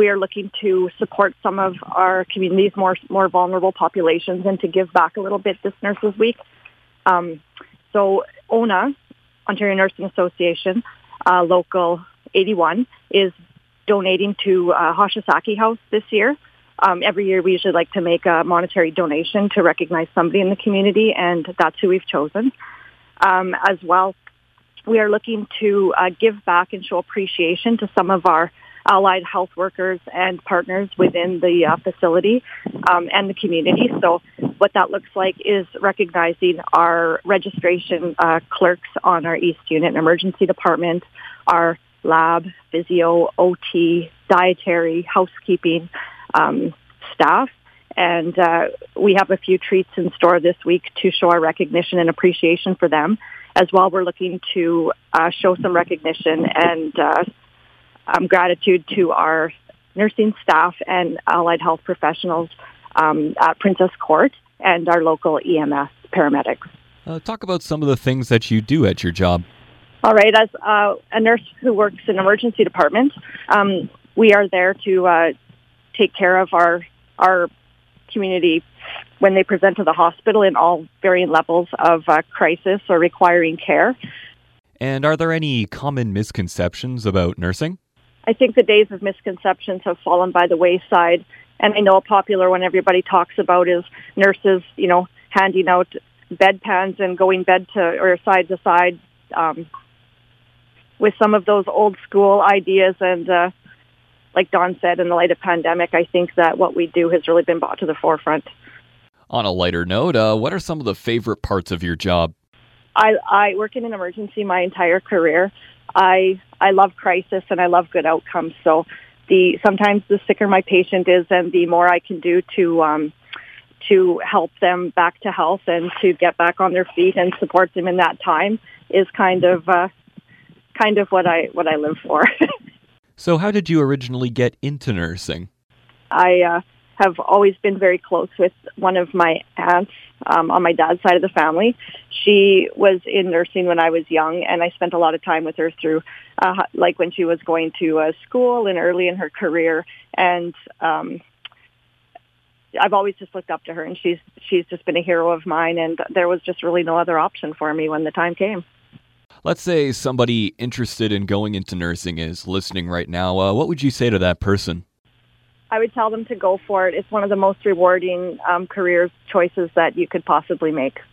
we are looking to support some of our community's more vulnerable populations and to give back a little bit this Nurses Week. So ONA, Ontario Nursing Association, Local 81, is donating to Hoshizaki House this year. Every year we usually like to make a monetary donation to recognize somebody in the community, and that's who we've chosen. As well, we are looking to give back and show appreciation to some of our allied health workers and partners within the facility and the community. So what that looks like is recognizing our registration clerks on our East Unit and Emergency Department, our lab, physio, OT, dietary, housekeeping staff. And we have a few treats in store this week to show our recognition and appreciation for them. As well, we're looking to show some recognition and gratitude to our nursing staff and allied health professionals at Princess Court and our local EMS paramedics. Talk about some of the things that you do at your job. All right. As a nurse who works in emergency department, we are there to take care of our community when they present to the hospital in all varying levels of crisis or requiring care. And are there any common misconceptions about nursing? I think the days of misconceptions have fallen by the wayside. And I know a popular one everybody talks about is nurses, handing out bedpans and going bed to or side to side with some of those old school ideas. And like Dawn said, in the light of pandemic, I think that what we do has really been brought to the forefront. On a lighter note, what are some of the favorite parts of your job? I work in an emergency my entire career. I love crisis and I love good outcomes. So sometimes the sicker my patient is and the more I can do to help them back to health and to get back on their feet and support them in that time is kind of what I live for. So how did you originally get into nursing? I have always been very close with one of my aunts on my dad's side of the family. She was in nursing when I was young, and I spent a lot of time with her through, like when she was going to school and early in her career. And I've always just looked up to her, and she's just been a hero of mine, and there was just really no other option for me when the time came. Let's say somebody interested in going into nursing is listening right now. What would you say to that person? I would tell them to go for it. It's one of the most rewarding career choices that you could possibly make.